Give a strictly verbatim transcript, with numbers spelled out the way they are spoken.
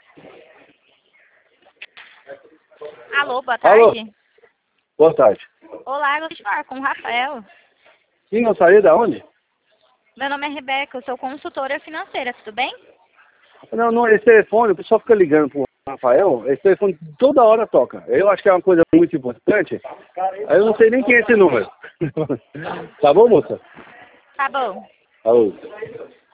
Alô, boa tarde. Alô. Boa tarde. Olá, eu gostaria de falar com o Rafael. Sim, eu saí da onde? Meu nome é Rebeca, eu sou consultora financeira, tudo bem? Não, não, esse telefone, o pessoal fica ligando pro Rafael, esse telefone toda hora toca. Eu acho que é uma coisa muito importante, aí eu não sei nem quem é esse número. Tá bom, moça? Tá bom. Alô.